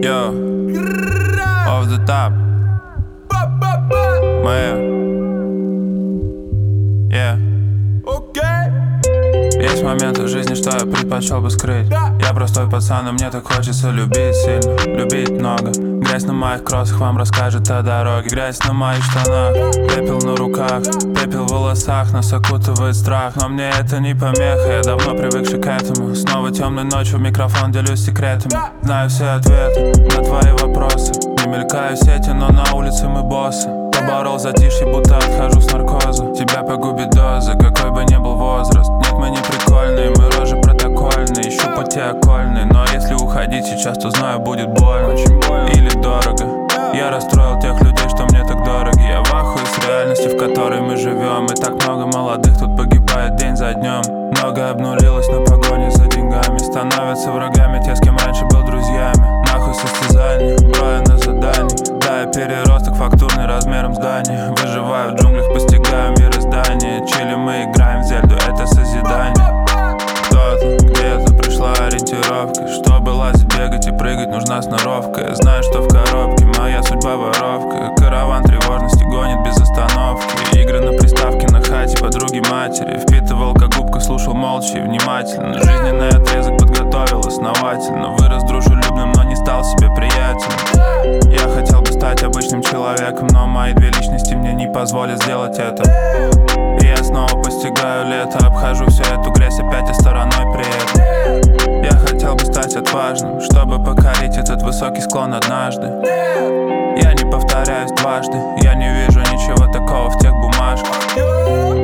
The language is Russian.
Yo, off the top. Моя. Yeah. Есть моменты в жизни, что я предпочел бы скрыть. Я простой пацан, и мне так хочется любить сильно, любить много. Грязь на моих кроссах вам расскажет о дороге. Грязь на моих штанах, пепел на руках, пепел в волосах, нас окутывает страх. Но мне это не помеха, я давно привыкший к этому. Снова темной ночью в микрофон делюсь секретами. Знаю все ответы на твои вопросы. Не мелькаю в сети, но на улице мы боссы. Поборол затишье, будто отхожу с наркоза. Тебя погубит доза, какой бы ни был возраст. Нет, мы не прикольные, мы рожи протокольные. Ищу пути окольные, но если уходить сейчас, то знаю, будет больно. Очень больно или дорого. Я расстроил тех людей, что мне так дороги. Я в ахуе с реальности, в которой мы живем. И так много молодых тут погибает день за днем. Много обнулилось на погоне за деньгами. Становятся врагами те, с кем раньше был друзьями. Нахуй состязания, броя на задании. Да, я переросток фактурный размером здания. Выживаю в джунглях, постигаю мироздание. Чили, мы играем в Зельду, это созидание. Кто-то, где-то пришла ориентировка. Чтобы лазить, бегать и прыгать, нужна сноровка. Я знаю, что в коробке моя судьба воровка. Караван тревожности гонит без остановки. Игры на приставке, на хате, подруги матери. Впитывал как губка, слушал молча и внимательно. Жизненный отрезок подготовил основательно. Вырос дружелюбным, но не стал себе приятелем. Я хотел бы стать обычным человеком, но мои две личности мне не позволят сделать это. И я снова постигаю лето, обхожу всю эту грязь опять и стороной при этом. Я хотел бы стать отважным, чтобы покорить этот высокий склон однажды. Я не повторяюсь дважды, я не вижу ничего такого в тех бумажках.